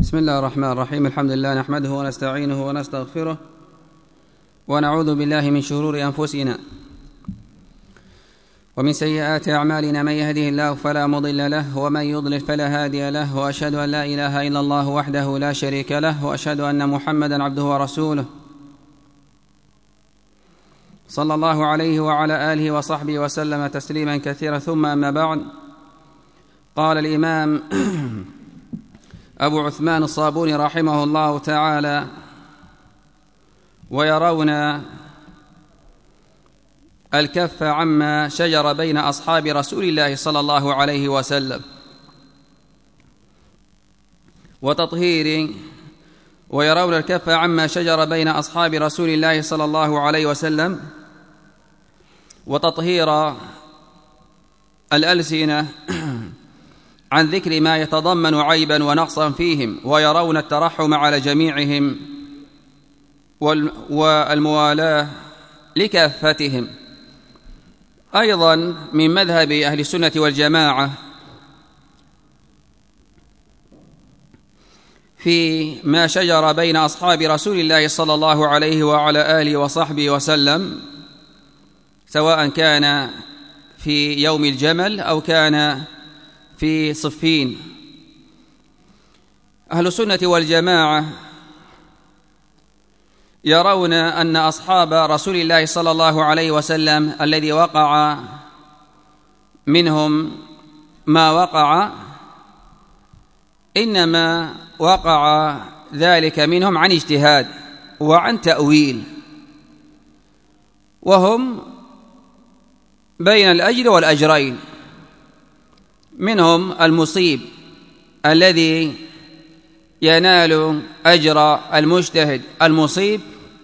بسم الله الرحمن الرحيم. الحمد لله نحمده ونستعينه ونستغفره ونعوذ بالله من شرور أنفسنا ومن سيئات أعمالنا، من يهده الله فلا مضل له ومن يضلل فلا هادي له، وأشهد أن لا إله إلا الله وحده لا شريك له، وأشهد أن محمدا عبده ورسوله صلى الله عليه وعلى آله وصحبه وسلم تسليما كثيرا. ثم أما بعد، قال الإمام أبو عثمان الصابوني رحمه الله تعالى: ويرون الكف عما شجر بين أصحاب رسول الله صلى الله عليه وسلم ويرون الكف عما شجر بين أصحاب رسول الله صلى الله عليه وسلم وتطهير الألسنة عن ذكر ما يتضمن عيبا ونقصا فيهم، ويرون الترحم على جميعهم والموالاة لكافتهم. أيضا من مذهب أهل السنة والجماعة في ما شجر بين أصحاب رسول الله صلى الله عليه وعلى آله وصحبه وسلم، سواء كان في يوم الجمل أو كان في صفين. أهل السنة والجماعة يرون أن أصحاب رسول الله صلى الله عليه وسلم الذي وقع منهم ما وقع إنما وقع ذلك منهم عن اجتهاد وعن تأويل، وهم بين الأجر والأجرين. منهم المصيب الذي ينال أجر المجتهد المصيب،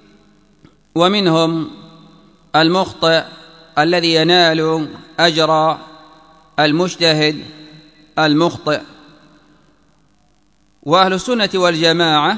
ومنهم المخطئ الذي ينال أجر المجتهد المخطئ. وأهل السنة والجماعة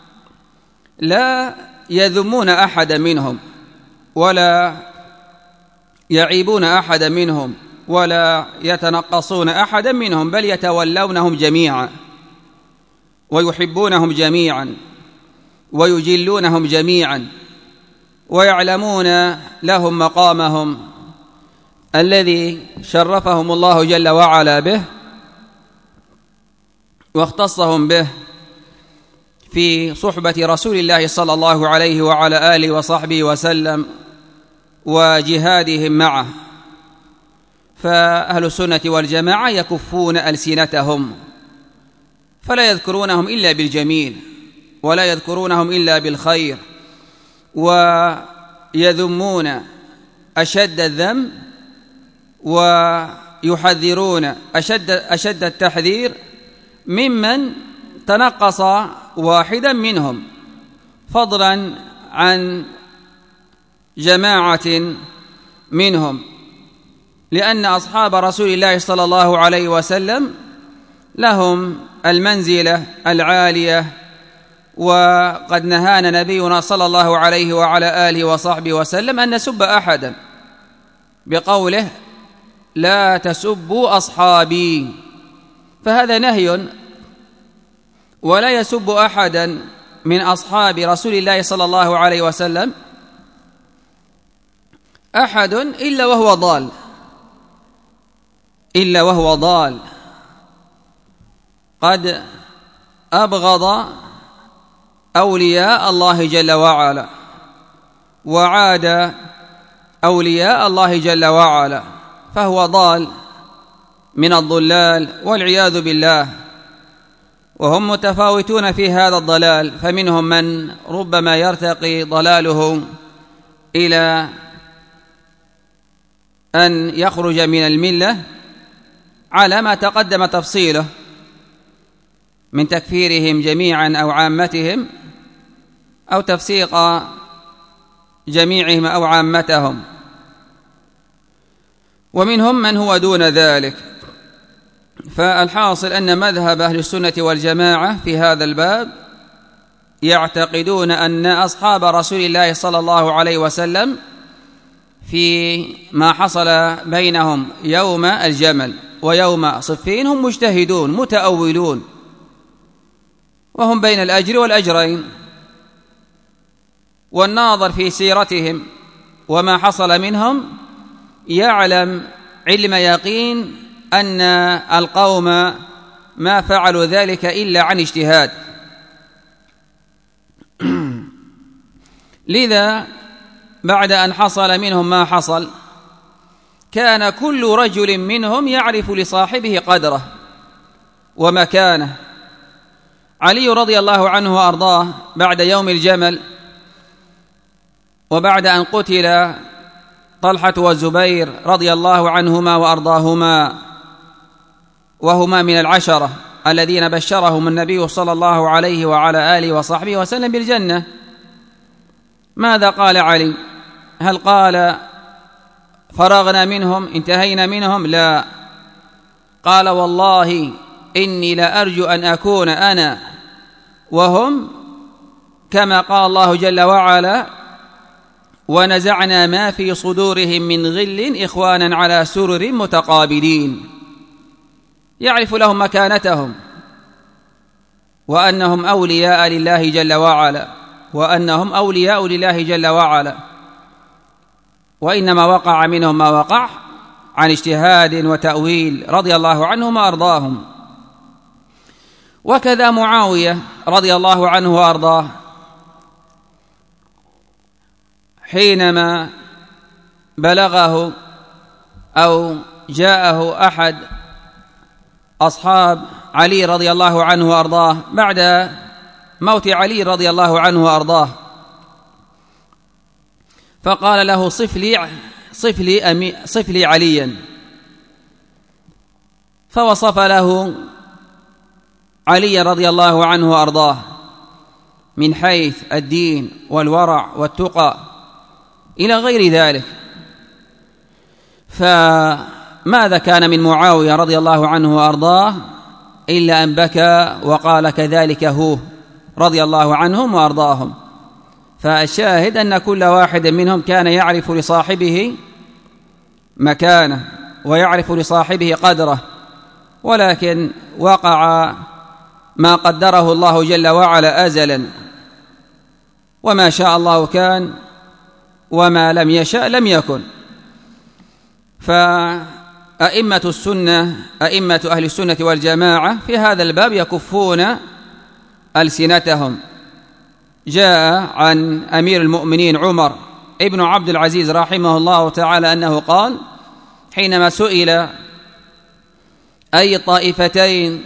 لا يذمون أحدا منهم ولا يعيبون أحدا منهم ولا يتنقصون أحدا منهم، بل يتولونهم جميعا ويحبونهم جميعا ويجلونهم جميعا، ويعلمون لهم مقامهم الذي شرفهم الله جل وعلا به واختصهم به في صحبة رسول الله صلى الله عليه وعلى آله وصحبه وسلم وجهادهم معه. فأهل السنة والجماعة يكفون ألسنتهم، فلا يذكرونهم إلا بالجميل ولا يذكرونهم إلا بالخير، ويذمون أشد الذم ويحذرون أشد التحذير ممن تنقص واحدا منهم، فضلا عن جماعة منهم، لأن أصحاب رسول الله صلى الله عليه وسلم لهم المنزلة العالية. وقد نهانا نبينا صلى الله عليه وعلى آله وصحبه وسلم أن نسب أحدا بقوله: لا تسبوا أصحابي، فهذا نهي، ولا يسب أحدا من أصحاب رسول الله صلى الله عليه وسلم أحد إلا وهو ضال قد أبغض أولياء الله جل وعلا وعاد أولياء الله جل وعلا، فهو ضال من الضلال والعياذ بالله. وهم متفاوتون في هذا الضلال، فمنهم من ربما يرتقي ضلاله إلى أن يخرج من الملة على ما تقدم تفصيله من تكفيرهم جميعا أو عامتهم أو تفسيق جميعهم أو عامتهم، ومنهم من هو دون ذلك. فالحاصل أن مذهب أهل السنة والجماعة في هذا الباب يعتقدون أن أصحاب رسول الله صلى الله عليه وسلم في ما حصل بينهم يوم الجمل ويوم صفين هم مجتهدون متأولون، وهم بين الأجر والأجرين. والناظر في سيرتهم وما حصل منهم يعلم علم يقين أن القوم ما فعلوا ذلك إلا عن اجتهاد. لذا بعد أن حصل منهم ما حصل كان كل رجل منهم يعرف لصاحبه قدره ومكانه. علي رضي الله عنه وأرضاه بعد يوم الجمل وبعد أن قتل طلحة والزبير رضي الله عنهما وأرضاهما وهما من العشرة الذين بشرهم النبي صلى الله عليه وعلى آله وصحبه وسلم بالجنة، ماذا قال علي؟ هل قال فرغنا منهم انتهينا منهم؟ لا، قال والله إني لأرجو أن أكون أنا وهم كما قال الله جل وعلا ونزعنا ما في صدورهم من غل إخوانا على سرر متقابلين. يعرف لهم مكانتهم وأنهم أولياء لله جل وعلا وأنهم أولياء لله جل وعلا، وإنما وقع منهم ما وقع عن اجتهاد وتأويل رضي الله عنهم وأرضاهم. وكذا معاوية رضي الله عنه وأرضاه حينما بلغه أو جاءه أحد أصحاب علي رضي الله عنه وأرضاه بعد موت علي رضي الله عنه وأرضاه فقال له صف لي عليا، فوصف له علي رضي الله عنه وأرضاه من حيث الدين والورع والتقى إلى غير ذلك. فماذا كان من معاوية رضي الله عنه وأرضاه إلا أن بكى وقال كذلك هو رضي الله عنهم وأرضاهم. فالشاهد أن كل واحد منهم كان يعرف لصاحبه مكانه ويعرف لصاحبه قدره، ولكن وقع ما قدره الله جل وعلا أزلا، وما شاء الله كان وما لم يشاء لم يكن. فأئمة السنة أئمة أهل السنة والجماعة في هذا الباب يكفون ألسنتهم. جاء عن أمير المؤمنين عمر ابن عبد العزيز رحمه الله تعالى أنه قال حينما سئل أي طائفتين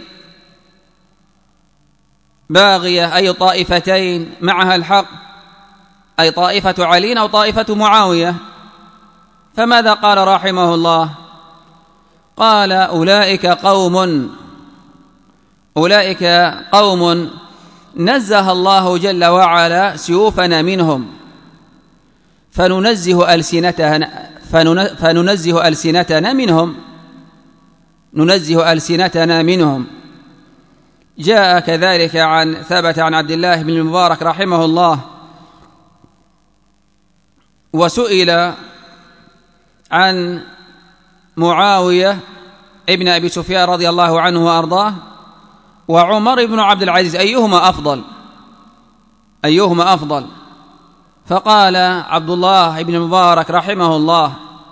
باغية أي طائفتين معها الحق، أي طائفة علي أو طائفة معاوية؟ فماذا قال رحمه الله؟ قال أولئك قوم نزه الله جل وعلا سيوفنا منهم فننزه ألسنتنا منهم. جاء كذلك ثبت عن عبد الله بن المبارك رحمه الله وسئل عن معاوية ابن أبي سفيان رضي الله عنه وأرضاه وعمر بن عبد العزيز أيهما أفضل؟ فقال عبد الله بن المبارك رحمه الله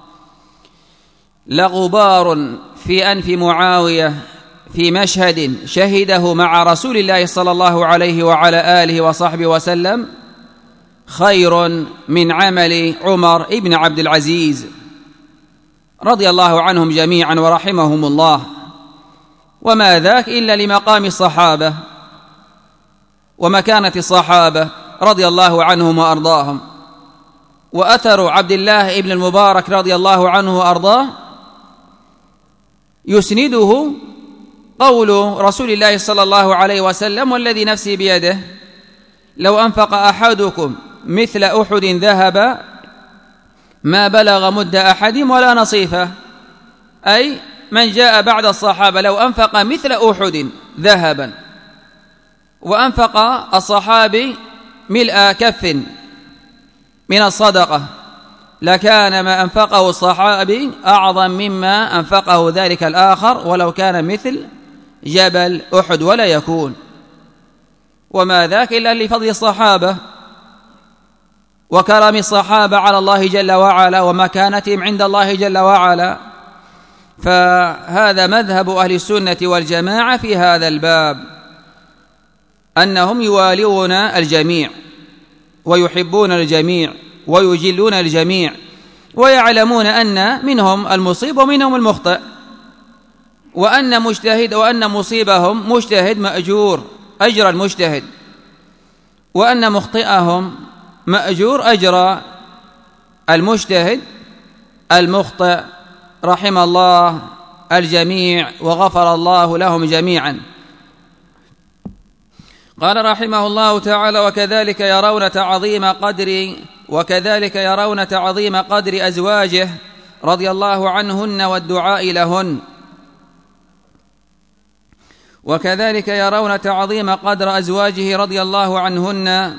لغبار في أنف معاوية في مشهد شهده مع رسول الله صلى الله عليه وعلى آله وصحبه وسلم خير من عمل عمر بن عبد العزيز رضي الله عنهم جميعا ورحمهم الله. وما ذاك إلا لمقام الصحابة ومكانة الصحابة رضي الله عنهم وأرضاهم. وأثر عبد الله بن المبارك رضي الله عنه وأرضاه يسنده قول رسول الله صلى الله عليه وسلم والذي نفسي بيده لو أنفق أحدكم مثل أحد ذهب ما بلغ مد أحد ولا نصيفه، أي من جاء بعد الصحابة لو أنفق مثل أحد ذهبا وأنفق الصحابي ملء كف من الصدقة لكان ما أنفقه الصحابي أعظم مما أنفقه ذلك الآخر ولو كان مثل جبل أحد ولا يكون. وما ذاك إلا لفضل الصحابة وكرم الصحابة على الله جل وعلا ومكانتهم عند الله جل وعلا. فهذا مذهب أهل السنة والجماعة في هذا الباب، أنهم يوالون الجميع ويحبون الجميع ويجلون الجميع، ويعلمون أن منهم المصيب ومنهم المخطئ، وأن مصيبهم مجتهد مأجور أجر المجتهد، وأن مخطئهم مأجور أجر المجتهد المخطئ، رحم الله الجميع وغفر الله لهم جميعا. قال رحمه الله تعالى: وكذلك يرون تعظيم قدر أزواجه رضي الله عنهن والدعاء لهن. وكذلك يرون تعظيم قدر أزواجه رضي الله عنهن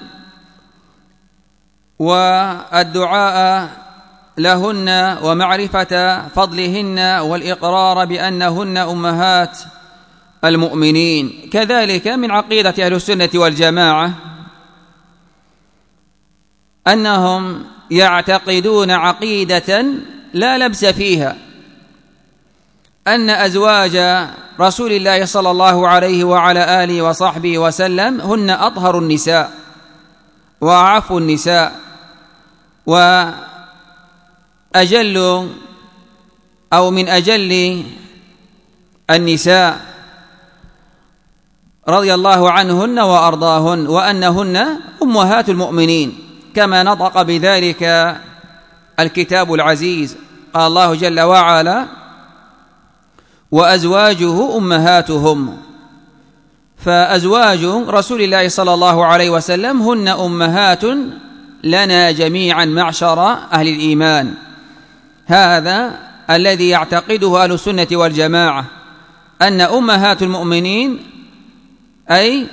والدعاء لهن ومعرفة فضلهن والإقرار بأنهن أمهات المؤمنين. كذلك من عقيدة أهل السنة والجماعة أنهم يعتقدون عقيدة لا لبس فيها، أن أزواج رسول الله صلى الله عليه وعلى آله وصحبه وسلم هن أطهر النساء وأعف النساء وأجل أو من أجل النساء رضي الله عنهن وأرضاهن، وأنهن أمهات المؤمنين كما نطق بذلك الكتاب العزيز. قال الله جل وعلا: وأزواجه أمهاتهم. فأزواج رسول الله صلى الله عليه وسلم هن أمهات لنا جميعا معشر أهل الإيمان. هذا الذي يعتقده أهل السنة والجماعة، أن أمهات المؤمنين أي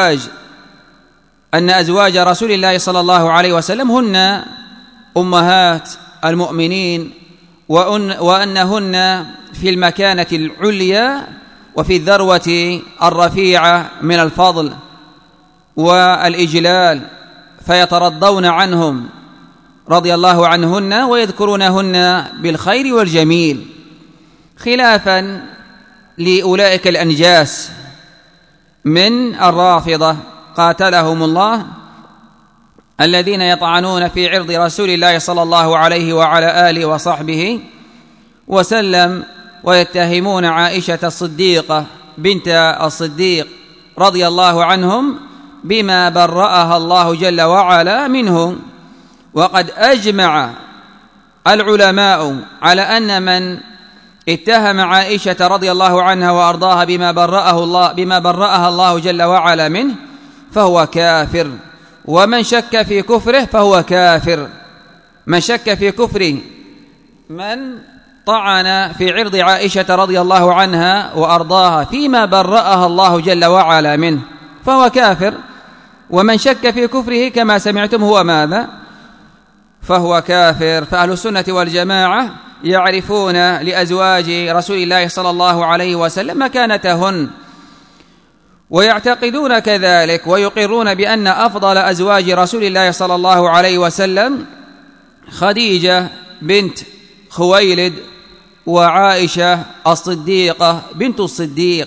أن أزواج رسول الله صلى الله عليه وسلم هن أمهات المؤمنين، وأنهن في المكانة العليا وفي الذروة الرفيعة من الفضل والإجلال، فيترضون عنهم رضي الله عنهن ويذكرونهن بالخير والجميل، خلافا لأولئك الأنجاس من الرافضة قاتلهم الله، الذين يطعنون في عرض رسول الله صلى الله عليه وعلى آله وصحبه وسلم، ويتهمون عائشة الصديقة بنت الصديق رضي الله عنهم بما برأها الله جل وعلا منهم. وقد أجمع العلماء على أن من اتهم عائشة رضي الله عنها وأرضاها بما برأها الله جل وعلا منه فهو كافر، ومن شك في كفره فهو كافر. من شك في كفر من طعن في عرض عائشة رضي الله عنها وأرضاها فيما برأها الله جل وعلا منه فهو كافر، ومن شك في كفره كما سمعتم هو ماذا؟ فهو كافر. فأهل السنة والجماعة يعرفون لأزواج رسول الله صلى الله عليه وسلم مكانتهن، ويعتقدون كذلك ويقرون بأن أفضل أزواج رسول الله صلى الله عليه وسلم خديجة بنت خويلد وعائشة الصديقة بنت الصديق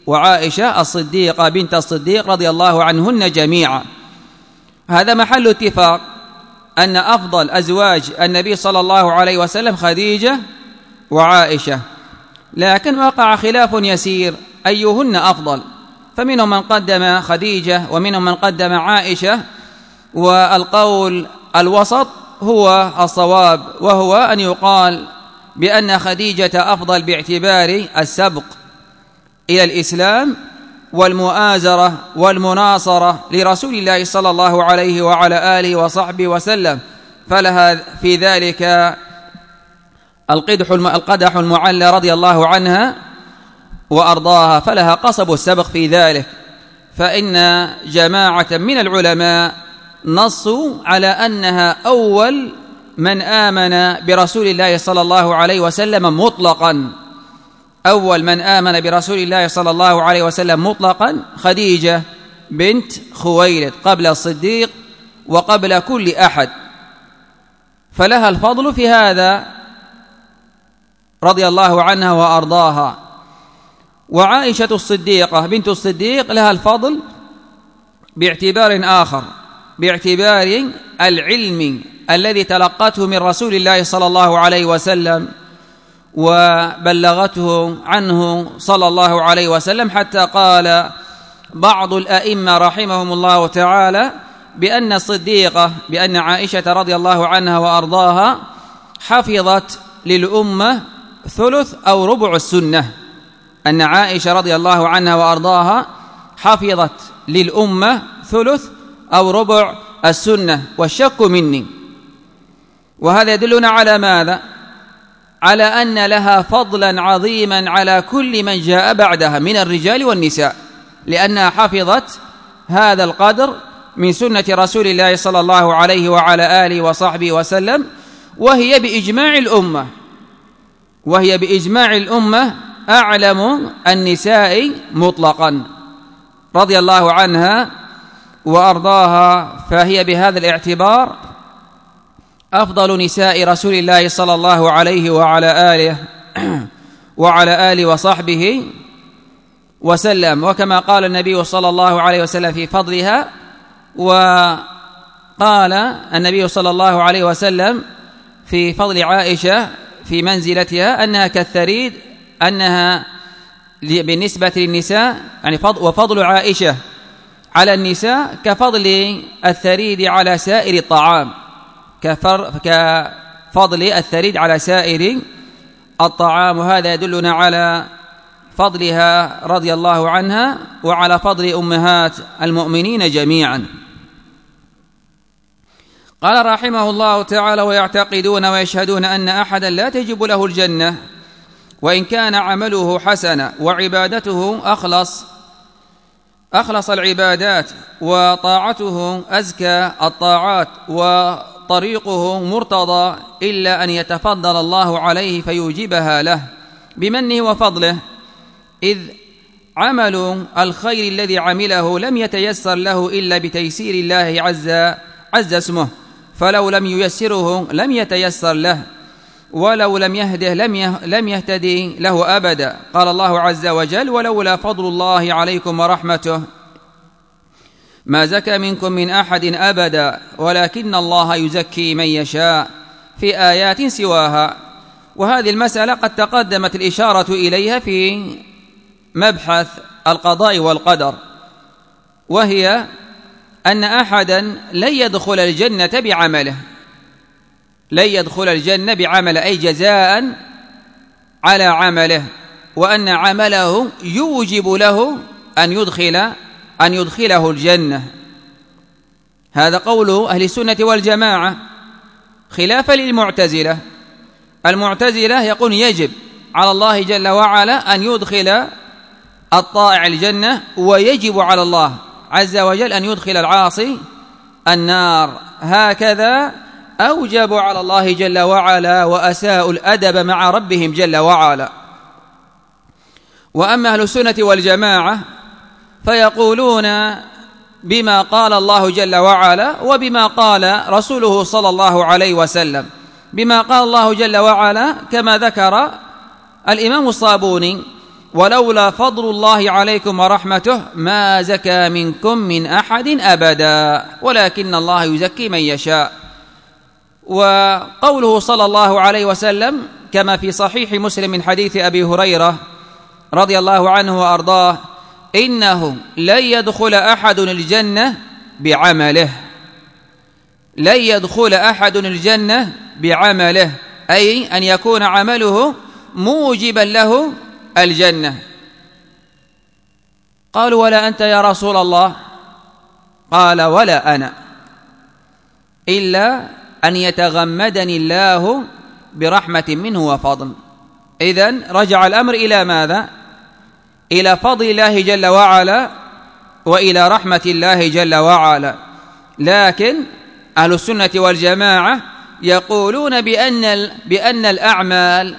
رضي الله عنهن جميعا. هذا محل اتفاق أن أفضل أزواج النبي صلى الله عليه وسلم خديجة وعائشة، لكن وقع خلاف يسير أيهن أفضل، فمنهم من قدم خديجة ومنهم من قدم عائشة، والقول الوسط هو الصواب، وهو أن يقال بأن خديجة أفضل باعتبار السبق إلى الإسلام والمؤازرة والمناصرة لرسول الله صلى الله عليه وعلى آله وصحبه وسلم، فلها في ذلك القدح المعلى رضي الله عنها وأرضاها، فلها قصب السبق في ذلك. فإن جماعة من العلماء نصوا على أنها أول من آمن برسول الله صلى الله عليه وسلم مطلقا، أول من آمن برسول الله صلى الله عليه وسلم مطلقا خديجة بنت خويلد قبل الصديق وقبل كل أحد، فلها الفضل في هذا رضي الله عنها وأرضاها. وعائشة الصديقة بنت الصديق لها الفضل باعتبار آخر، باعتبار العلم الذي تلقته من رسول الله صلى الله عليه وسلم وبلغته عنه صلى الله عليه وسلم، حتى قال بعض الأئمة رحمهم الله تعالى بأن الصديقة بأن عائشة رضي الله عنها وأرضاها حفظت للأمة ثلث أو ربع السنة، أن عائشة رضي الله عنها وأرضاها حفظت للأمة ثلث أو ربع السنة، والشك مني. وهذا يدلنا على ماذا؟ على أن لها فضلا عظيما على كل من جاء بعدها من الرجال والنساء، لأنها حفظت هذا القدر من سنة رسول الله صلى الله عليه وعلى آله وصحبه وسلم، وهي بإجماع الأمة أعلم النساء مطلقا رضي الله عنها وأرضاها، فهي بهذا الاعتبار أفضل نساء رسول الله صلى الله عليه وعلى آله وصحبه وسلم. وكما قال النبي صلى الله عليه وسلم في فضلها، وقال النبي صلى الله عليه وسلم في فضل عائشة في منزلتها أنها كالثريد، أنها بالنسبة للنساء يعني وفضل عائشة على النساء كفضل الثريد على سائر الطعام، كفضل الثريد على سائر الطعام. وهذا يدلنا على فضلها رضي الله عنها وعلى فضل أمهات المؤمنين جميعا. قال رحمه الله تعالى: ويعتقدون ويشهدون أن أحدا لا تجب له الجنة وإن كان عمله حسنا وعبادته أخلص العبادات وطاعته أزكى الطاعات وطريقه مرتضى، إلا أن يتفضل الله عليه فيوجبها له بمنه وفضله، إذ عمل الخير الذي عمله لم يتيسر له إلا بتيسير الله عز اسمه، فلو لم ييسره لم يتيسر له، ولو لم يهده لم يهتدي له أبدا. قال الله عز وجل: ولولا فضل الله عليكم ورحمته ما زكى منكم من أحد أبدا ولكن الله يزكي من يشاء، في آيات سواها. وهذه المسألة قد تقدمت الإشارة إليها في مبحث القضاء والقدر، وهي أن أحدا لن يدخل الجنة بعمله، أي جزاء على عمله، وأن عمله يوجب له أن يدخله الجنة. هذا قول أهل السنة والجماعة، خلافا للمعتزلة. المعتزلة يقول يجب على الله جل وعلا أن يدخل الطائع الجنة، ويجب على الله عز وجل أن يدخل العاصي النار. هكذا أوجبوا على الله جل وعلا وأساءوا الأدب مع ربهم جل وعلا. وأما أهل السنة والجماعة فيقولون بما قال الله جل وعلا وبما قال رسوله صلى الله عليه وسلم. بما قال الله جل وعلا كما ذكر الإمام الصابوني: ولولا فضل الله عليكم ورحمته ما زكى منكم من أحد أبدا ولكن الله يزكي من يشاء. وقوله صلى الله عليه وسلم كما في صحيح مسلم من حديث أبي هريرة رضي الله عنه وأرضاه: إنه لن يدخل أحد الجنة بعمله، أي أن يكون عمله موجبا له الجنة. قالوا: ولا أنت يا رسول الله؟ قال: ولا أنا، إلا أن يتغمدني الله برحمة منه وفضل. إذن رجع الأمر إلى ماذا؟ إلى فضل الله جل وعلا وإلى رحمة الله جل وعلا. لكن أهل السنة والجماعة يقولون بأن الأعمال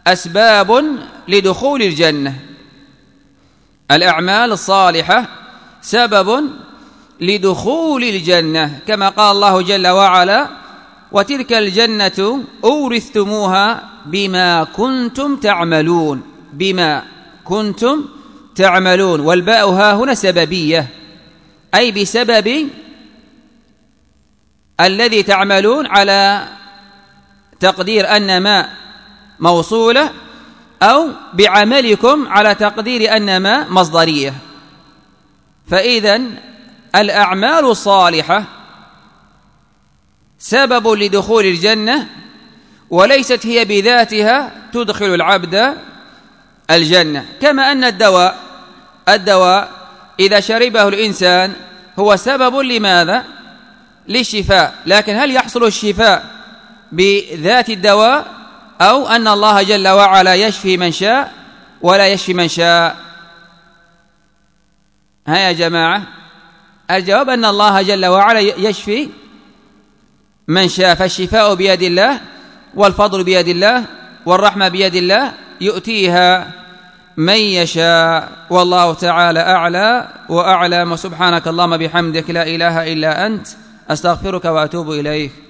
أسباب لدخول الجنة، الأعمال الصالحة سبب لدخول الجنة، كما قال الله جل وعلا: وتلك الجنة أورثتموها بما كنتم تعملون. بما كنتم تعملون، والباء ها هنا سببية، أي بسبب الذي تعملون، على تقدير أن ما موصولة، أو بعملكم على تقدير أن ما مصدرية. فإذن الأعمال الصالحة سبب لدخول الجنة، وليست هي بذاتها تدخل العبد الجنة. كما أن الدواء إذا شربه الإنسان هو سبب لماذا؟ للشفاء، لكن هل يحصل الشفاء بذات الدواء، أو أن الله جل وعلا يشفي من شاء ولا يشفي من شاء؟ ها يا جماعة، الجواب أن الله جل وعلا يشفي من شاء، فالشفاء بيد الله، والفضل بيد الله، والرحمة بيد الله، يؤتيها من يشاء. والله تعالى أعلى وأعلم. وسبحانك اللهم بحمدك لا إله إلا أنت، أستغفرك وأتوب إليك.